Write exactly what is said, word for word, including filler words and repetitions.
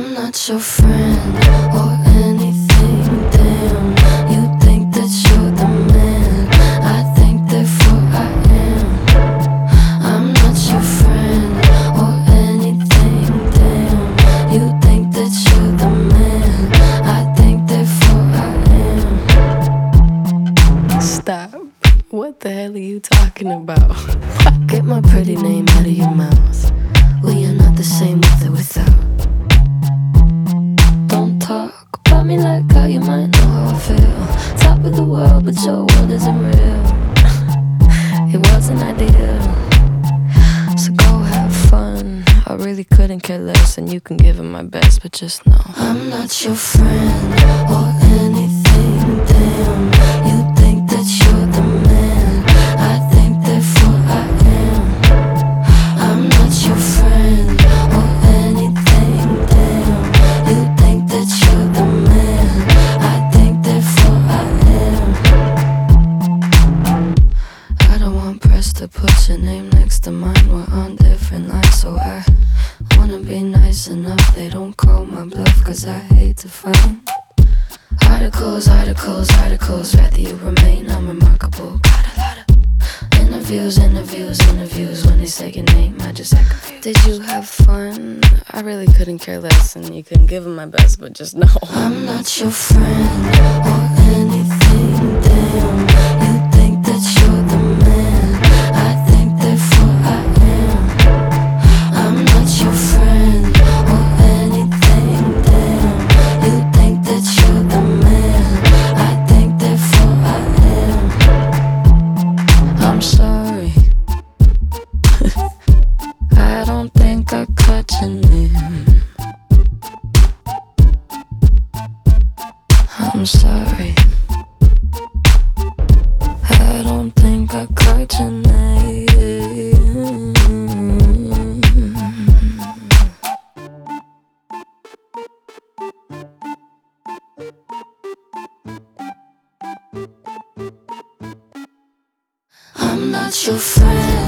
I'm not your friend or anything, damn. You think that you're the man, I think therefore I am. I'm not your friend or anything, damn. You think that you're the man, I think therefore I am. Stop. What the hell are you talking about? Get my pretty name out of your mouth. We are not the same with or without. Don't talk about me like how you might know how I feel. Top of the world, but your world isn't real. It wasn't ideal. So go have fun. I really couldn't care less, and you can give it my best, but just know I'm not your friend or anything, damn. You think that you're the man, I think therefore I am. I'm not your friend or anything, damn. You think that you're the man, I think therefore I am. I don't want press to put your name next to mine. We're on different lines, so I wanna be nice enough they don't call my bluff, cause I hate to find articles, articles, articles. Rather you remain unremarkable. Got a lot of interviews, interviews, interviews. When they say your name, I just act confused. Did you have fun? I really couldn't care less, and you couldn't give it my best, but just know I'm not your friend or anything, damn. You think that you're the man, I think therefore I am. I'm not your friend or anything, damn. You think that you're the man, I think therefore I am. I'm sorry. I don't think I caught your name. I'm sorry. I don't think I caught your name. I'm not your friend